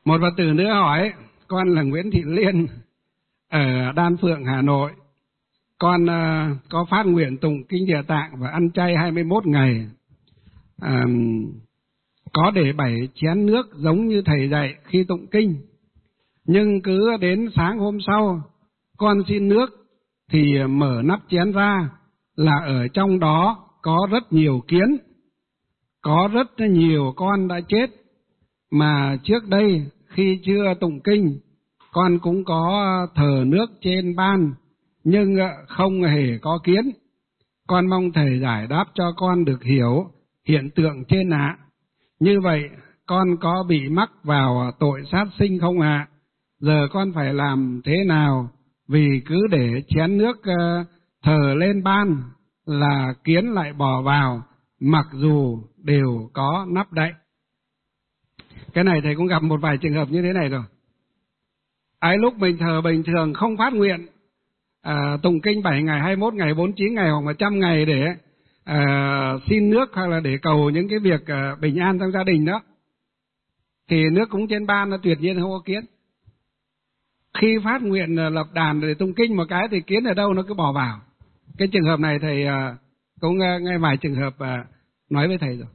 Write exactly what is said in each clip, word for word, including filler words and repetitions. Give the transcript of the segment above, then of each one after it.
Một Phật tử nữa hỏi, con là Nguyễn Thị Liên ở Đan Phượng, Hà Nội. Con uh, có phát nguyện tụng kinh Địa Tạng và ăn chay hai mươi mốt ngày. Uh, có để bảy chén nước giống như thầy dạy khi tụng kinh. Nhưng cứ đến sáng hôm sau, con xin nước thì mở nắp chén ra là ở trong đó có rất nhiều kiến. Có rất nhiều con đã chết. Mà trước đây khi chưa tụng kinh, con cũng có thờ nước trên ban, nhưng không hề có kiến. Con mong thầy giải đáp cho con được hiểu hiện tượng trên ạ. Như vậy, con có bị mắc vào tội sát sinh không ạ? Giờ con phải làm thế nào? Vì cứ để chén nước thờ lên ban là kiến lại bò vào, mặc dù đều có nắp đậy. Cái này thầy cũng gặp một vài trường hợp như thế này rồi. Ấy lúc mình thờ bình thường không phát nguyện à, tụng kinh bảy ngày, hai mươi mốt ngày, bốn mươi chín ngày hoặc một trăm ngày để à, xin nước hoặc là để cầu những cái việc à, bình an trong gia đình đó, thì nước cúng trên ban nó tuyệt nhiên không có kiến. Khi phát nguyện à, lập đàn để tụng kinh một cái thì kiến ở đâu nó cứ bỏ vào. Cái trường hợp này thầy à, cũng à, nghe vài trường hợp à, nói với thầy rồi.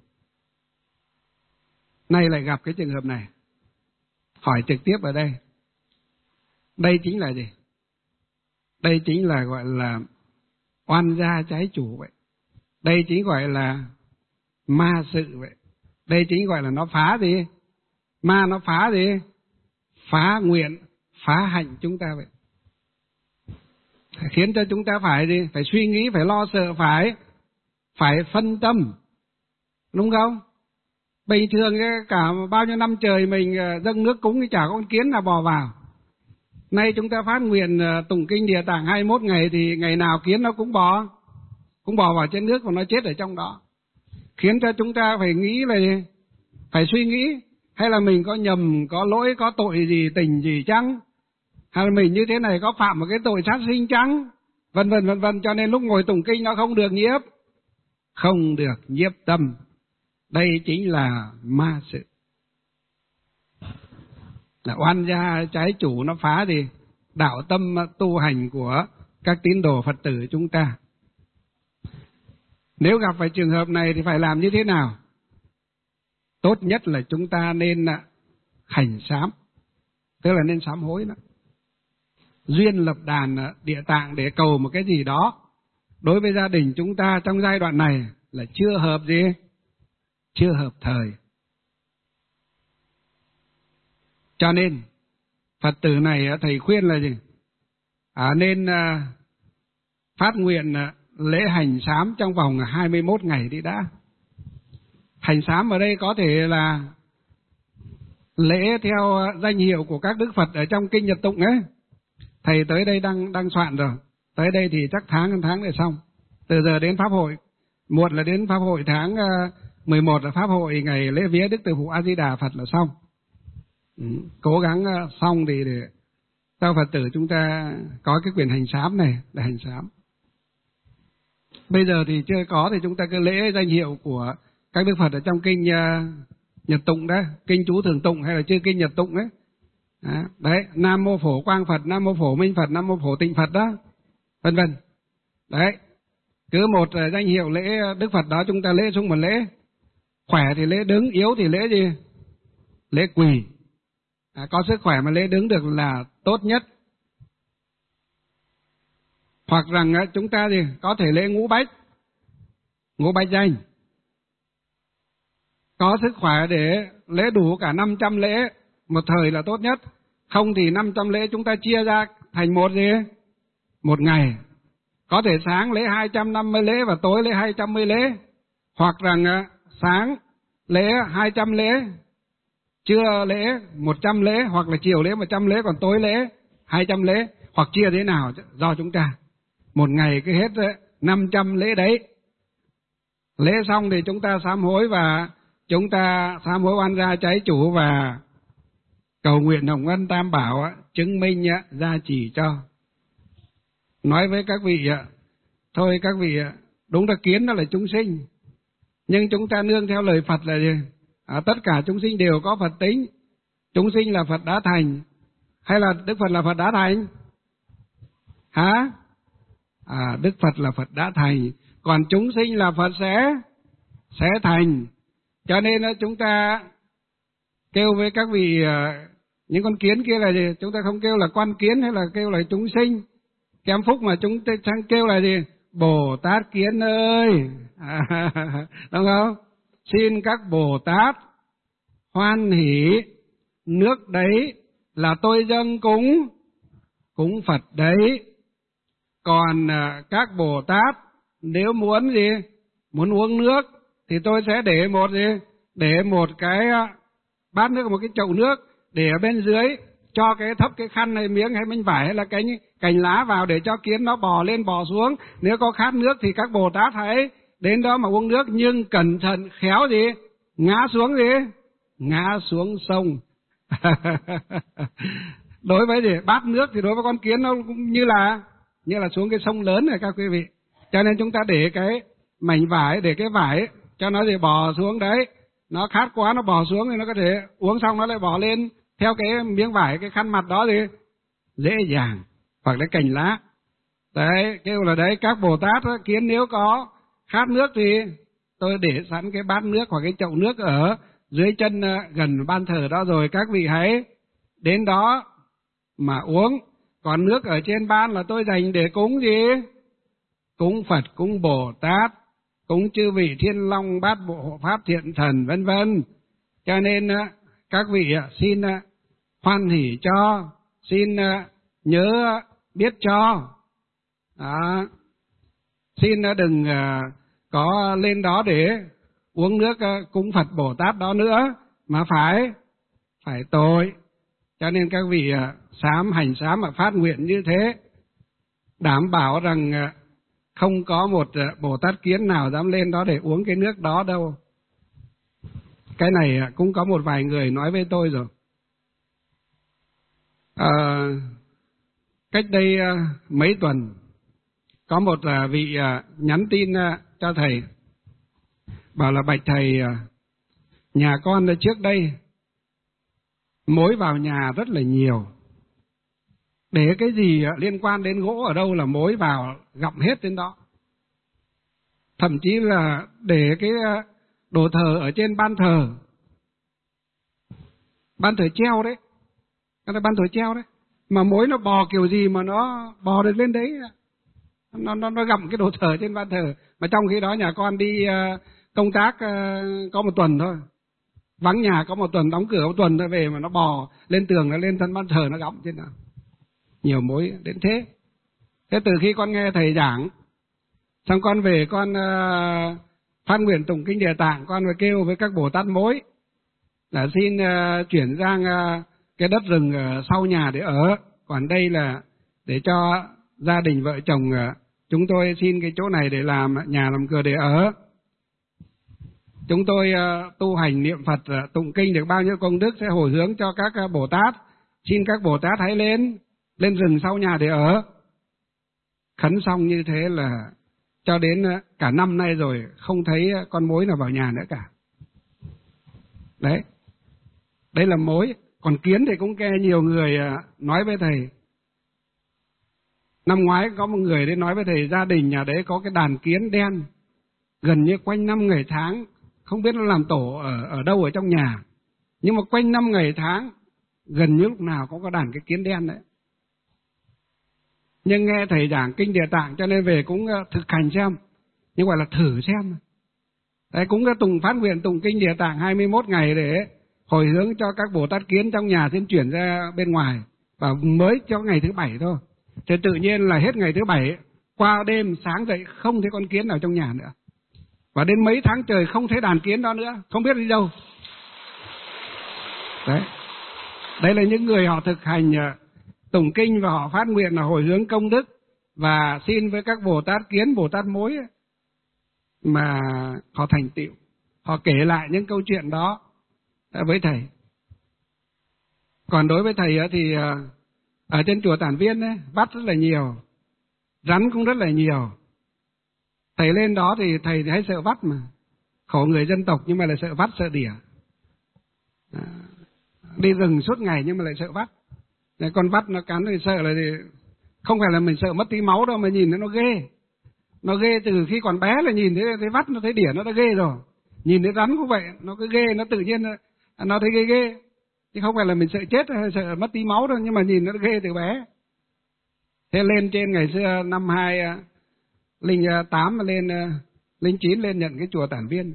Nay lại gặp cái trường hợp này. Hỏi trực tiếp ở đây. Đây chính là gì? Đây chính là gọi là oan gia trái chủ vậy. Đây chính gọi là ma sự vậy. Đây chính gọi là nó phá gì? Ma nó phá gì? Phá nguyện, phá hạnh chúng ta vậy. Khiến cho chúng ta phải gì? Phải suy nghĩ, phải lo sợ, phải phải phân tâm. Đúng không? Bình thường cả bao nhiêu năm trời mình dâng nước cúng thì chả có con kiến nào bò vào. Nay chúng ta phát nguyện tụng kinh Địa Tạng hai mươi mốt ngày thì ngày nào kiến nó cũng bò, cũng bò vào trên nước và nó chết ở trong đó. Khiến cho chúng ta phải nghĩ là phải suy nghĩ, hay là mình có nhầm, có lỗi, có tội gì, tình gì chăng? Hay là mình như thế này có phạm một cái tội sát sinh chăng? Vân vân vân vân, cho nên lúc ngồi tụng kinh nó không được nhiếp, không được nhiếp tâm. Đây chính là ma sự. Là oan gia trái chủ, nó phá gì? Đạo tâm tu hành của các tín đồ Phật tử chúng ta. Nếu gặp phải trường hợp này thì phải làm như thế nào? Tốt nhất là chúng ta nên hành sám, tức là nên sám hối đó. Duyên lập đàn Địa Tạng để cầu một cái gì đó đối với gia đình chúng ta trong giai đoạn này là chưa hợp gì? Chưa hợp thời. Cho nên Phật tử này thầy khuyên là gì? À, nên à, phát nguyện à, lễ hành sám trong vòng hai mươi mốt ngày đi đã. Hành sám ở đây có thể là lễ theo danh hiệu của các đức Phật ở trong kinh Nhật Tụng ấy. Thầy tới đây đang đang soạn rồi. Tới đây thì chắc tháng tháng để xong. Từ giờ đến pháp hội, muộn là đến pháp hội tháng uh, mười một là pháp hội ngày lễ vía Đức Từ Phụ A Di Đà Phật là xong. Ừ, cố gắng uh, xong thì để cho Phật tử chúng ta có cái quyền hành sám này để hành sám. Bây giờ thì chưa có thì chúng ta cứ lễ danh hiệu của các đức Phật ở trong kinh uh, Nhật Tụng đó, kinh chú thường tụng hay là chư kinh Nhật Tụng đấy. Đó, đấy, Nam Mô Phổ Quang Phật, Nam Mô Phổ Minh Phật, Nam Mô Phổ Tịnh Phật đó, vân vân. Đấy, cứ một uh, danh hiệu lễ đức Phật đó chúng ta lễ xuống một lễ. Khỏe thì lễ đứng, yếu thì lễ gì? Lễ quỳ. À, có sức khỏe mà lễ đứng được là tốt nhất. Hoặc rằng uh, chúng ta gì có thể lễ ngũ bách, ngũ bách danh. Có sức khỏe để lễ đủ cả năm trăm lễ một thời là tốt nhất. Không thì năm trăm lễ chúng ta chia ra thành một gì? Một ngày. Có thể sáng lễ hai trăm năm mươi lễ và tối lễ hai trăm mươi lễ. Hoặc rằng sáng lễ hai trăm lễ, trưa lễ một trăm lễ, hoặc là chiều lễ một trăm lễ, còn tối lễ hai trăm lễ. Hoặc chia thế nào do chúng ta. Một ngày cứ hết năm trăm lễ đấy. Lễ xong thì chúng ta sám hối và chúng ta sám hối oan gia trái chủ và cầu nguyện Hồng Ân Tam Bảo chứng minh gia trì cho. Nói với các vị, thôi các vị, đúng là kiến đó là chúng sinh, nhưng chúng ta nương theo lời Phật là gì? À, tất cả chúng sinh đều có Phật tính, Chúng sinh là Phật đã thành hay là Đức Phật là Phật đã thành? Hả? À, Đức Phật là Phật đã thành, còn chúng sinh là Phật sẽ sẽ thành. Cho nên chúng ta kêu với các vị những con kiến kia là gì? Chúng ta không kêu là con kiến hay là kêu là chúng sinh. Kém phúc mà chúng ta kêu là gì? Bồ Tát kiến ơi. À, đúng không? Xin các Bồ Tát hoan hỷ, nước đấy là tôi dâng cúng cúng Phật đấy. Còn các Bồ Tát nếu muốn gì? Muốn uống nước thì tôi sẽ để một gì? Để một cái bát nước, một cái chậu nước để ở bên dưới, cho cái thấp cái khăn hay miếng hay miếng vải hay là cành cành lá vào để cho kiến nó bò lên bò xuống. Nếu có khát nước thì các Bồ Tát hãy đến đó mà uống nước, nhưng cẩn thận khéo gì? Ngã xuống gì? Ngã xuống sông. Đối với gì? Bát nước thì đối với con kiến nó cũng như là như là xuống cái sông lớn này các quý vị. Cho nên chúng ta để cái mảnh vải, để cái vải cho nó gì bò xuống đấy. Nó khát quá nó bò xuống thì nó có thể uống xong nó lại bò lên theo cái miếng vải, cái khăn mặt đó thì dễ dàng, hoặc là cành lá. Đấy, kêu là đấy các Bồ Tát đó, kiến nếu có khát nước thì tôi để sẵn cái bát nước hoặc cái chậu nước ở dưới chân gần ban thờ đó rồi, các vị hãy đến đó mà uống. Còn nước ở trên ban là tôi dành để cúng gì? Cúng Phật, cúng Bồ Tát, cúng chư vị Thiên Long, Bát Bộ Hộ Pháp Thiện Thần vân vân. Cho nên các vị xin hoan hỷ cho, xin nhớ biết cho. Đó. Xin đừng có lên đó để uống nước cúng Phật Bồ Tát đó nữa, mà phải phải tội. Cho nên các vị sám hành sám mà phát nguyện như thế, đảm bảo rằng không có một Bồ Tát kiến nào dám lên đó để uống cái nước đó đâu. Cái này cũng có một vài người nói với tôi rồi. À, cách đây mấy tuần có một vị nhắn tin cho thầy, bảo là bạch thầy, nhà con trước đây mối vào nhà rất là nhiều, để cái gì liên quan đến gỗ ở đâu là mối vào gặm hết đến đó. Thậm chí là để cái đồ thờ ở trên ban thờ, ban thờ treo đấy, ban thờ treo đấy, mà mối nó bò kiểu gì mà nó bò được lên đấy, nó nó nó gặm cái đồ thờ trên ban thờ. Mà trong khi đó nhà con đi công tác có một tuần thôi, vắng nhà có một tuần, đóng cửa một tuần thôi, về mà nó bò lên tường, nó lên thân ban thờ, nó gặm trên nào. Nhiều mối đến thế. Thế từ khi con nghe thầy giảng, xong con về con uh, phát nguyện tụng kinh Địa Tạng, con phải kêu với các Bồ Tát mối là xin uh, chuyển sang uh, cái đất rừng uh, sau nhà để ở. Còn đây là để cho gia đình vợ chồng uh, chúng tôi xin cái chỗ này để làm nhà làm cửa để ở. Chúng tôi uh, tu hành niệm Phật, uh, tụng kinh được bao nhiêu công đức sẽ hồi hướng cho các uh, Bồ Tát. Xin các Bồ Tát hãy lên lên rừng sau nhà để ở. Khấn xong như thế là cho đến cả năm nay rồi không thấy con mối nào vào nhà nữa cả. Đấy, đây là mối. Còn kiến thì cũng nghe nhiều người nói với thầy. Năm ngoái có một người đến nói với thầy, gia đình nhà đấy có cái đàn kiến đen, gần như quanh năm ngày tháng, không biết nó làm tổ ở ở đâu ở trong nhà, nhưng mà quanh năm ngày tháng gần như lúc nào cũng có đàn cái kiến đen đấy. Nhưng nghe thầy giảng kinh Địa Tạng cho nên về cũng thực hành xem, nhưng gọi là thử xem. Đấy, cũng cái tùng phát nguyện tụng kinh Địa Tạng hai mươi mốt ngày để hồi hướng cho các Bồ Tát kiến trong nhà xin chuyển ra bên ngoài, và mới cho ngày thứ bảy thôi. Thì tự nhiên là hết ngày thứ bảy, qua đêm sáng dậy không thấy con kiến nào trong nhà nữa, và đến mấy tháng trời không thấy đàn kiến đó nữa, không biết đi đâu. Đấy, đây là những người họ thực hành tụng kinh và họ phát nguyện là hồi hướng công đức và xin với các Bồ Tát kiến, Bồ Tát mối mà họ thành tựu. Họ kể lại những câu chuyện đó với thầy. Còn đối với thầy thì ở trên chùa Tản Viên ấy, bắt rất là nhiều, rắn cũng rất là nhiều. Thầy lên đó thì thầy hay sợ vắt mà, khổ người dân tộc nhưng mà lại sợ vắt sợ đỉa. đi rừng suốt ngày nhưng mà lại sợ vắt. Để con vắt nó cắn thì sợ là thì không phải là mình sợ mất tí máu đâu, mà nhìn nó ghê. Nó ghê từ khi còn bé là nhìn thấy, thấy vắt, nó thấy đỉa nó đã ghê rồi. Nhìn thấy rắn cũng vậy, nó cứ ghê, nó tự nhiên nó thấy ghê ghê. Chứ không phải là mình sợ chết hay sợ mất tí máu đâu, nhưng mà nhìn nó ghê từ bé. Thế lên trên ngày xưa năm hai linh tám lên linh chín lên nhận cái chùa Tản Viên.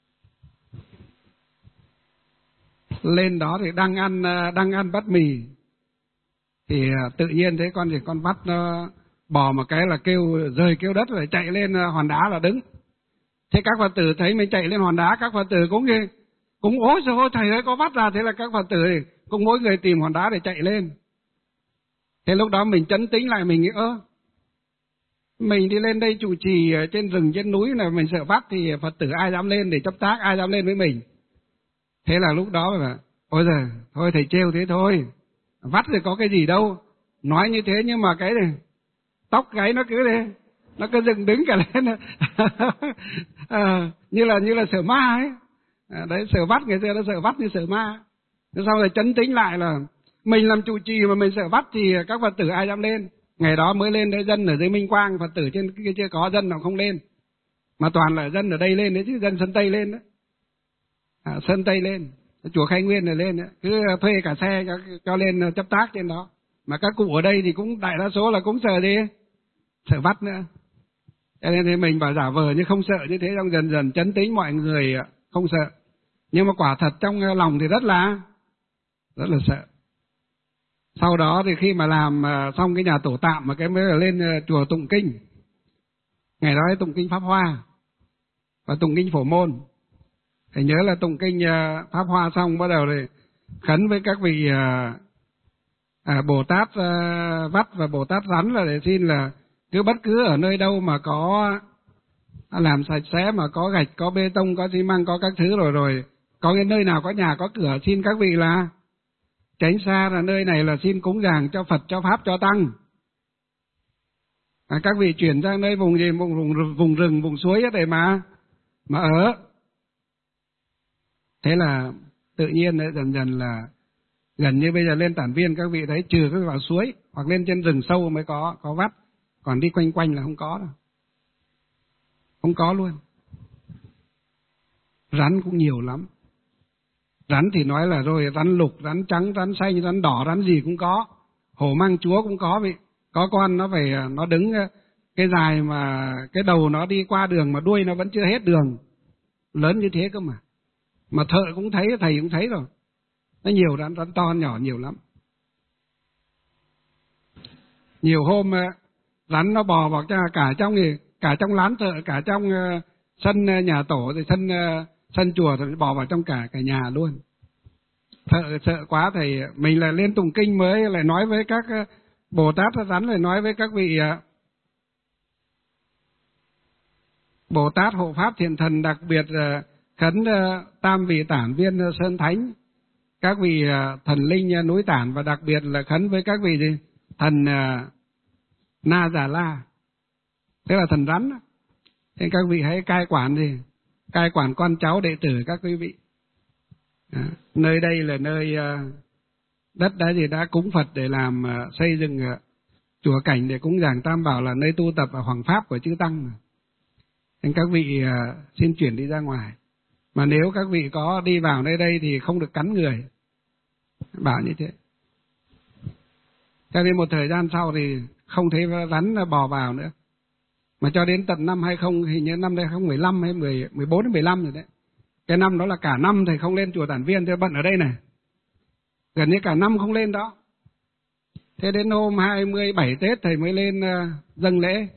Lên đó thì đang ăn đang ăn bát mì thì tự nhiên thấy con gì con vắt nó bò một cái là kêu rơi kêu đất rồi chạy lên hòn đá là đứng. Thế các Phật tử thấy mình chạy lên hòn đá, các Phật tử cũng cũng ối rồi ôi thầy ơi có vắt ra. Thế là các Phật tử cũng mỗi người tìm hòn đá để chạy lên. Thế lúc đó mình trấn tĩnh lại, mình nghĩ ơ mình đi lên đây trụ trì trên rừng trên núi là mình sợ vắt thì Phật tử ai dám lên để chấp tác, ai dám lên với mình. Thế là lúc đó là ôi giời, thôi thầy trêu thế thôi, vắt thì có cái gì đâu. Nói như thế nhưng mà cái này tóc gáy nó cứ thế, nó cứ dựng đứng cả lên. À, như là như là sợ ma ấy. À, đấy, sợ vắt ngày xưa nó sợ vắt như sợ ma. Thế sau rồi trấn tĩnh lại là mình làm trụ trì mà mình sợ vắt thì các Phật tử ai dám lên. Ngày đó mới lên đấy, dân ở dưới Minh Quang, Phật tử trên kia chưa có, dân nào không lên. Mà toàn là dân ở đây lên đấy chứ, dân Sơn Tây lên đấy. À, Sơn Tây lên, chùa Khai Nguyên này lên đấy. Cứ thuê cả xe cho, cho lên chấp tác trên đó. Mà các cụ ở đây thì cũng đại đa số là cũng sợ gì? Sợ vắt nữa. Cho nên thì mình bảo giả vờ như không sợ như thế, xong dần dần trấn tĩnh mọi người không sợ. Nhưng mà quả thật trong lòng thì rất là rất là sợ. Sau đó thì khi mà làm xong cái nhà tổ tạm mà cái mới là lên chùa tụng kinh. Ngày đó tụng kinh Pháp Hoa và tụng kinh Phổ Môn. Thầy nhớ là tụng kinh Pháp Hoa xong bắt đầu thì khấn với các vị à, Bồ Tát uh, vắt và Bồ Tát rắn là để xin là cứ bất cứ ở nơi đâu mà có làm sạch sẽ, mà có gạch, có bê tông, có xi măng, có các thứ rồi rồi, có cái nơi nào có nhà có cửa, xin các vị là tránh xa, là nơi này là xin cúng dường cho Phật, cho Pháp, cho Tăng. À, các vị chuyển sang nơi vùng gì, vùng, vùng, vùng rừng, vùng suối để mà mà ở. Thế là tự nhiên đấy, dần dần là gần như bây giờ lên Tản Viên các vị thấy trừ các vị vào suối hoặc lên trên rừng sâu mới có có vắt, còn đi quanh quanh là không có đâu, không có luôn. Rắn cũng nhiều lắm. Rắn thì nói là rồi rắn lục, rắn trắng, rắn xanh, rắn đỏ, rắn gì cũng có. Hổ mang chúa cũng có vị. Có con nó phải nó đứng cái dài mà cái đầu nó đi qua đường mà đuôi nó vẫn chưa hết đường, lớn như thế cơ mà. Mà thợ cũng thấy, thầy cũng thấy rồi. Nó nhiều rắn, rắn to nhỏ nhiều lắm. Nhiều hôm rắn nó bò vào cả trong thì cả trong lán thợ, cả trong sân nhà tổ thì sân sân chùa rồi bò vào trong cả cả nhà luôn. Thợ sợ quá, thầy mình là lên tụng kinh mới lại nói với các Bồ Tát rắn, lại nói với các vị Bồ Tát hộ pháp thiện thần, đặc biệt khấn tam vị Tản Viên Sơn Thánh, các vị thần linh núi Tản, và đặc biệt là khấn với các vị gì? Thần Na Già La, thế là thần rắn. Thế các vị hãy cai quản gì? Cai quản con cháu đệ tử các quý vị. À, nơi đây là nơi uh, đất đã gì đã cúng Phật để làm uh, xây dựng uh, chùa cảnh để cúng dường Tam Bảo, là nơi tu tập và hoàng pháp của chư tăng. Nên các vị uh, xin chuyển đi ra ngoài. Mà nếu các vị có đi vào nơi đây thì không được cắn người, bảo như thế. Cho nên một thời gian sau thì không thấy rắn bò vào nữa. Mà cho đến tận năm hai không, hình như năm hai không một lăm hay mười bốn đến mười lăm rồi đấy. Cái năm đó là cả năm thầy không lên chùa Tản Viên, thầy bận ở đây này. Gần như cả năm không lên đó. Thế đến hôm hai mươi bảy Tết thầy mới lên uh, dâng lễ.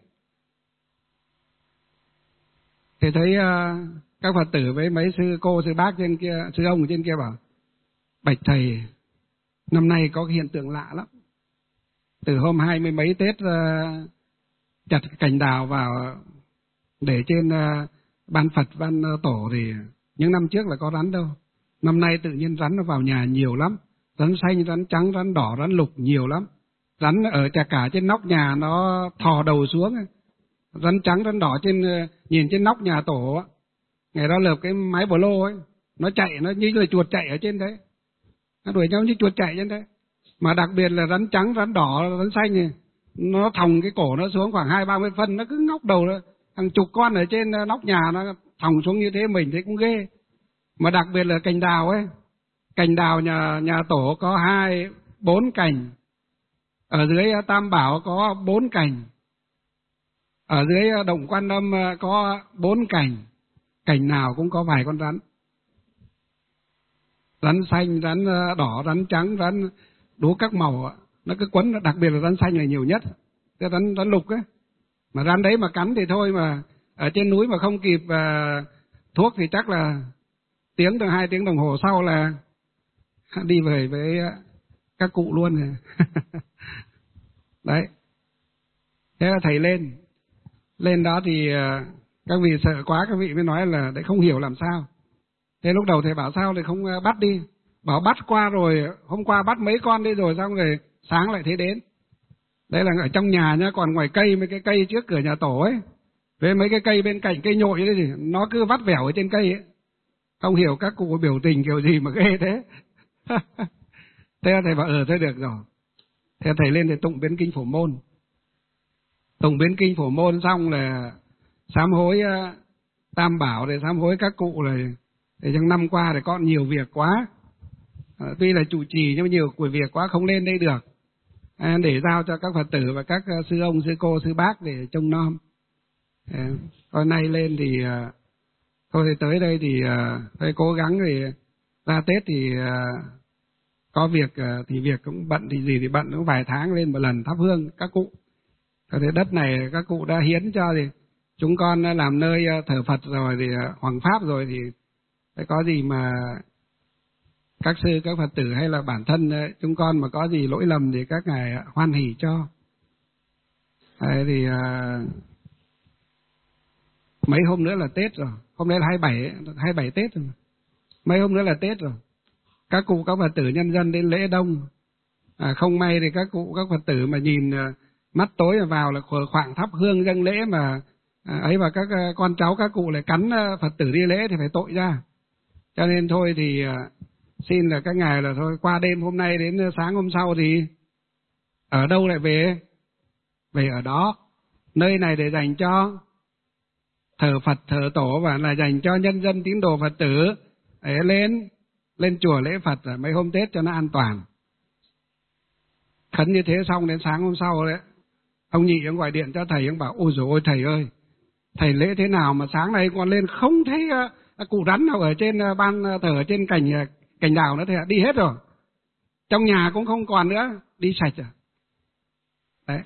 Thì thấy uh, các Phật tử với mấy sư cô, sư bác trên kia, sư ông trên kia bảo: bạch thầy, năm nay có cái hiện tượng lạ lắm. Từ hôm hai mươi mấy Tết uh, chặt cành đào vào để trên uh, ban Phật, ban uh, tổ thì những năm trước là có rắn đâu. Năm nay tự nhiên rắn nó vào nhà nhiều lắm. Rắn xanh, rắn trắng, rắn đỏ, rắn lục nhiều lắm. Rắn ở cả cả trên nóc nhà nó thò đầu xuống. Rắn trắng, rắn đỏ trên nhìn trên nóc nhà tổ, ngày đó lợp cái máy bồ lô ấy, nó chạy, nó như là chuột chạy ở trên đấy. nó đuổi nhau như chuột chạy trên đấy. Mà đặc biệt là rắn trắng, rắn đỏ, rắn xanh này, nó thòng cái cổ nó xuống khoảng hai ba mươi phân, nó cứ ngóc đầu nó, hàng chục con ở trên nóc nhà nó thòng xuống như thế, mình thấy cũng ghê. Mà đặc biệt là cành đào ấy, cành đào nhà nhà tổ có hai bốn cành, ở dưới Tam Bảo có bốn cành, ở dưới Động Quan Âm có bốn cành, cành nào cũng có vài con rắn, rắn xanh, rắn đỏ, rắn trắng, rắn đủ các màu, nó cứ quấn. Đặc biệt là rắn xanh là nhiều nhất, cái rắn rắn lục ấy. Mà rắn đấy mà cắn thì thôi, mà ở trên núi mà không kịp uh, thuốc thì chắc là tiếng từ hai tiếng đồng hồ sau là đi về với các cụ luôn rồi. Đấy. Thế là thầy lên lên đó thì uh, các vị sợ quá, các vị mới nói là để không hiểu làm sao. Thế lúc đầu thầy bảo sao thì không uh, bắt đi, bảo bắt qua rồi, hôm qua bắt mấy con đi rồi, xong rồi sáng lại thấy đến. Đấy là ở trong nhà nhá, còn ngoài cây, mấy cái cây trước cửa nhà tổ ấy, với mấy cái cây bên cạnh, cây nhội ấy thì nó cứ vắt vẻo ở trên cây ấy. Không hiểu các cụ biểu tình kiểu gì mà ghê thế. Thế thầy bảo ờ thôi được rồi. Thế thầy lên để tụng biến kinh Phổ Môn. Tụng biến kinh Phổ Môn xong là sám hối uh, Tam Bảo, để sám hối các cụ rồi. Để trong năm qua thì con nhiều việc quá. À, tuy là chủ trì nhưng mà nhiều của việc quá không lên đây được. À, để giao cho các Phật tử và các uh, sư ông, sư cô, sư bác để trông nom. À, hôm nay lên thì uh, thôi thì tới đây thì uh, tôi cố gắng thì ra Tết thì uh, có việc uh, thì việc cũng bận thì gì thì bận, cũng vài tháng lên một lần thắp hương các cụ. Thế đất này các cụ đã hiến cho thì chúng con làm nơi uh, thờ Phật rồi thì uh, hoằng pháp rồi thì phải có gì mà các sư, các Phật tử hay là bản thân uh, chúng con mà có gì lỗi lầm thì các ngài uh, hoan hỉ cho. Đấy, thì uh, mấy hôm nữa là Tết rồi, hôm nay là hai mươi bảy, hai mươi bảy Tết rồi. Mấy hôm nữa là Tết rồi. Các cụ, các Phật tử nhân dân đến lễ đông. À, không may thì các cụ, các Phật tử mà nhìn uh, mắt tối mà vào là khoảng thắp hương dâng lễ mà à, ấy, và các uh, con cháu các cụ lại cắn uh, Phật tử đi lễ thì phải tội ra. Cho nên thôi thì uh, xin là các ngài là thôi qua đêm hôm nay đến sáng hôm sau thì ở đâu lại về? Về ở đó. Nơi này để dành cho thờ Phật, thờ tổ và là dành cho nhân dân tín đồ Phật tử để lên lên chùa lễ Phật mấy hôm Tết cho nó an toàn. Khấn như thế xong đến sáng hôm sau đấy, ông Nhị ông gọi điện cho thầy, ông bảo ôi dồi ôi thầy ơi, thầy lễ thế nào mà sáng nay con lên không thấy uh, cụ rắn nào ở trên uh, ban uh, thờ trên cành uh, cành đào nữa, thầy ạ, đi hết rồi. Trong nhà cũng không còn nữa, đi sạch rồi. Đấy.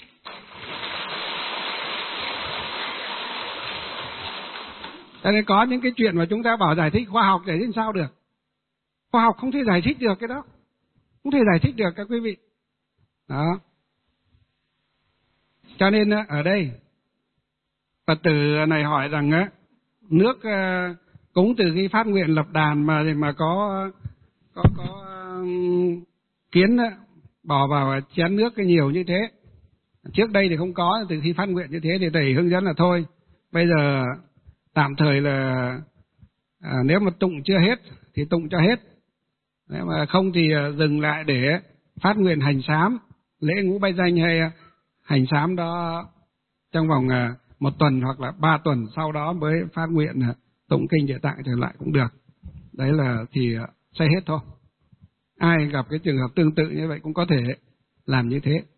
Cho nên có những cái chuyện mà chúng ta bảo giải thích khoa học giải thích sao được. Khoa học không thể giải thích được cái đó. Không thể giải thích được các quý vị. Đó. Cho nên ở đây Phật tử này hỏi rằng á, nước cúng từ khi phát nguyện lập đàn mà mà có có có kiến bỏ vào chén nước cái nhiều như thế. Trước đây thì không có, từ khi phát nguyện như thế thì thầy hướng dẫn là thôi. Bây giờ tạm thời là à, nếu mà tụng chưa hết thì tụng cho hết. Nếu mà không thì dừng lại để phát nguyện hành sám, lễ ngũ bái danh hay hành sám đó trong vòng một tuần hoặc là ba tuần, sau đó mới phát nguyện tụng kinh Địa Tạng trở lại cũng được. Đấy là thì sẽ hết thôi. Ai gặp cái trường hợp tương tự như vậy cũng có thể làm như thế.